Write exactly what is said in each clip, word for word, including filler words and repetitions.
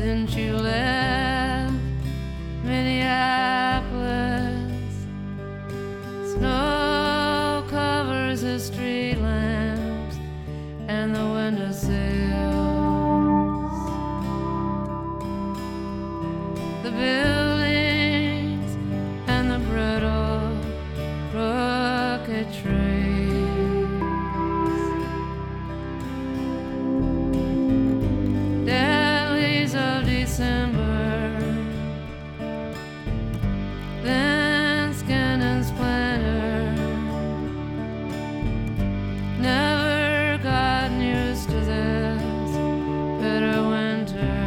since you left Minneapolis. Snow covers the street lamps and the windowsills. The buildings and the brittle, crooked trees. Deadlies of December, thin skin and splendor. Never gotten used to this bitter winter.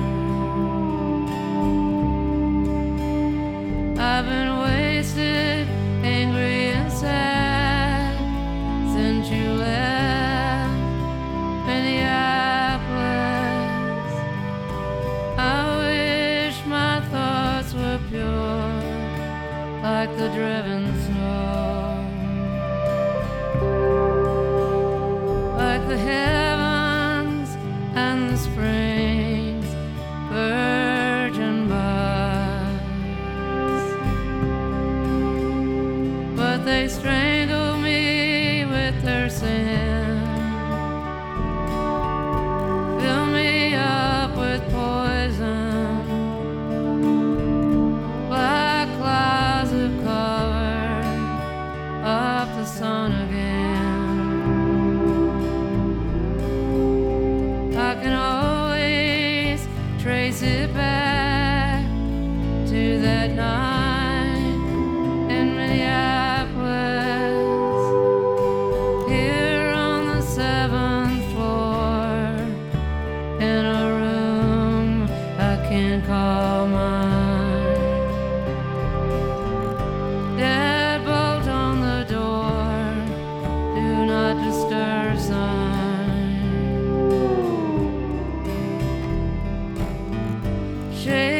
I've been wasted, angry and sad since you left Minneapolis. I wish my thoughts were pure like the driven snow, like the heavens and the springs, virgin buds. But they strangle me with their sin, fill me up with poison. Black clouds have covered up the sun again. I can always trace it back to that night in Minneapolis, here on the seventh floor, in a room I can't call mine. Deadbolt on the door, do not disturb sign. Shade